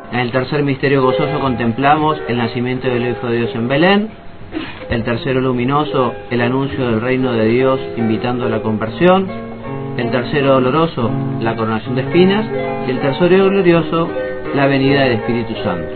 En el tercer misterio gozoso contemplamos el nacimiento del Hijo de Dios en Belén. El tercero luminoso, el anuncio del reino de Dios invitando a la conversión. El tercero doloroso, la coronación de espinas. Y el tercero glorioso, la venida del Espíritu Santo.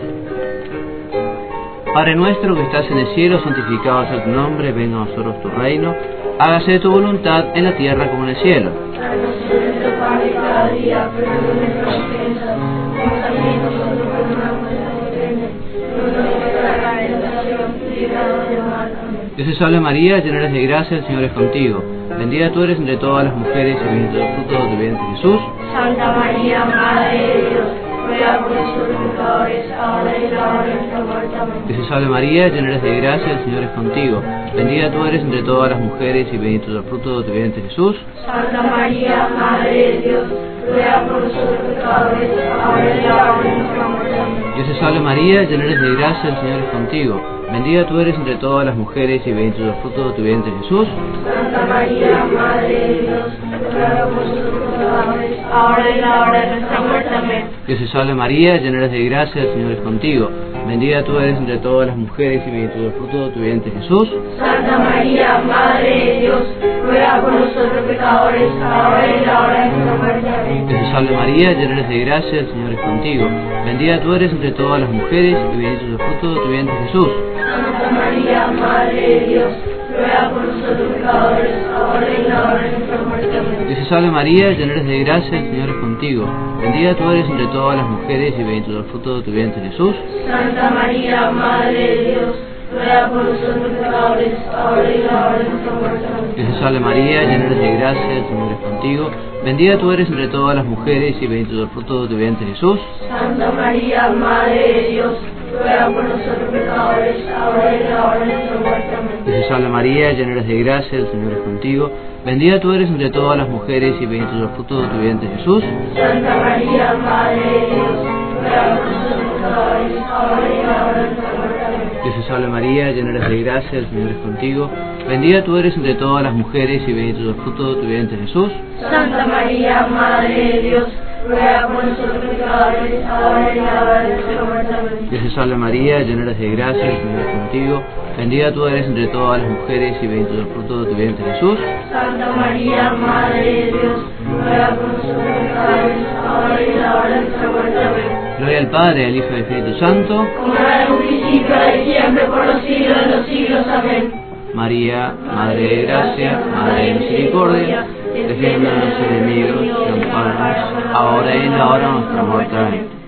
Padre nuestro que estás en el cielo, santificado sea tu nombre, venga a nosotros tu reino. Hágase tu voluntad en la tierra como en el cielo. Danos nuestro pan de cada día, perdona nuestras ofensas, como también nosotros perdonamos a los que ofenden. No nos dejes caer en tentación, líbranos del mal. Amén. Dios te salve María, llena eres de gracia, el Señor es contigo. Bendita tú eres entre todas las mujeres y bendito es el fruto de tu vientre Jesús. Santa María, Madre de Dios, ruega por nosotros pecadores, ahora y en la hora de nuestra muerte. Amén. Dios te salve María, llena eres de gracia, el Señor es contigo. Bendita tú eres entre todas las mujeres y bendito es el fruto de tu vientre Jesús. Santa María, Madre de Dios, ruega por nosotros pecadores, ahora y en la hora de nuestra muerte. Amén. Dios te salve María, llena eres de gracia, el Señor es contigo. Bendita tú eres entre todas las mujeres y bendito es el fruto de tu vientre Jesús. Santa María, Madre de Dios, ruega por nosotros pecadores, ahora y en la hora de nuestra muerte. Amén. Dios te salve María, llena eres de gracia, el Señor es contigo. Bendita tú eres entre todas las mujeres y bendito es el fruto de tu vientre Jesús. Santa María, Madre de Dios, ruega por nosotros pecadores, ahora y en la hora de nuestra muerte. Amén. Dios te salve María, llena eres de gracia, el Señor es contigo. Bendita tú eres entre todas las mujeres y bendito es el fruto de tu vientre Jesús. Santa María, Madre de Dios, ruega por nosotros pecadores, ahora y en la hora de nuestra muerte. Amén. Dios te salve María, llena eres de gracia, el Señor es contigo. Bendita tú eres entre todas las mujeres y bendito es el fruto de tu vientre Jesús. Santa María, Madre de Dios, ruega por nosotros pecadores, ahora y en la hora de nuestra muerte. Amén. Dios te salve María, llena eres de gracia, el Señor es contigo. Bendita tú eres entre todas las mujeres y bendito es el fruto de tu vientre Jesús. Santa María, Madre de Dios, ruega por nosotros pecadores, ahora y en la hora de nuestra muerte. Amén. Dios te salve María, llena eres de gracia, el Señor es contigo. Bendita tú eres entre todas las mujeres y bendito es el fruto de tu vientre Jesús. Santa María, Madre de Dios, ruega por nosotros pecadores, ahora y en la hora de nuestra muerte. Amén. Dios te salve María, llena eres de gracia, el Señor es contigo. Bendita tú eres entre todas las mujeres y bendito es el fruto de tu vientre Jesús. Santa María, Madre de Dios, ruega por nosotros pecadores, ahora y en la hora de nuestra muerte. Amén. Dios te salve María, llena eres de gracia, el Señor es contigo. Bendita tú eres entre todas las mujeres y bendito es el fruto de tu vientre Jesús. Santa María, Madre de Dios, ruega por nosotros pecadores, ahora y en la hora de nuestra muerte. Amén. Gloria al Padre, al Hijo y al Espíritu Santo. Como era en un principio, ahora y siempre, por los siglos de los siglos. Amén. María, Madre de gracia, Madre de misericordia, defiende a los enemigos y ampáranos, ahora y en la hora de nuestra muerte. Amén.